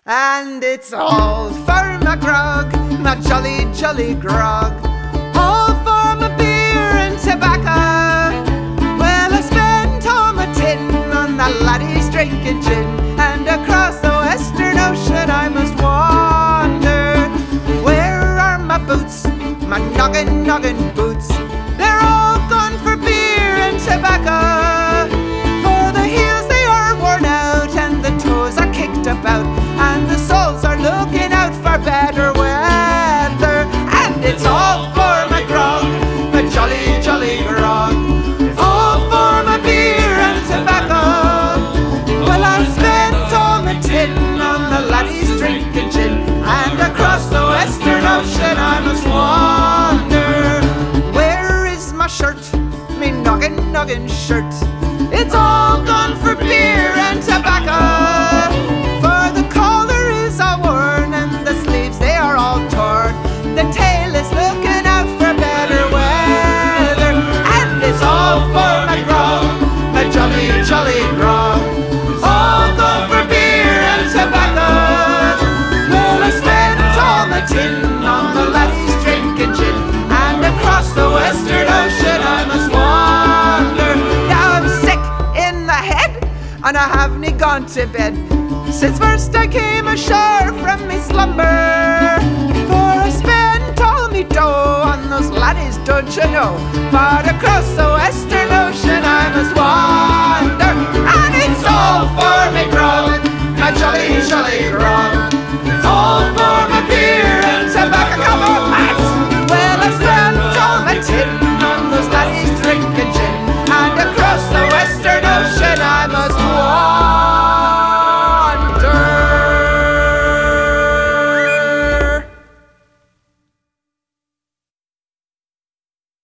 And it's all for my grog, my jolly, jolly grog. All for my beer and tobacco. Well, I spent all my tin on the laddies drinking gin, and across the western ocean I must wander. Where are my boots, my noggin, noggin boots? They're all gone for beer and tobacco. For the heels they are worn out, and the toes are kicked about, and the soles are looking out for better weather. And it's all for my grog, my jolly, jolly grog. All for my beer and tobacco. Well, I spent all my tin on the laddies drinking gin, and across the western ocean I must wander. Where is my shirt, me noggin, noggin shirt? It's all gone for beer and tobacco. For the collar is all worn, and the sleeves they are all torn. The tail is looking out for better weather. And it's all for my grog, my jolly, jolly grog. All gone for beer and tobacco. Well, I spent all my tin on the laddies drinking gin, and across the western ocean I must wander. Now I'm sick in the head, and I haven't gone to bed since first I came ashore from me slumber. For I spent all me dough on those laddies, don't you know? But across the western ocean I must wander. And it's all for me grog, my jolly, jolly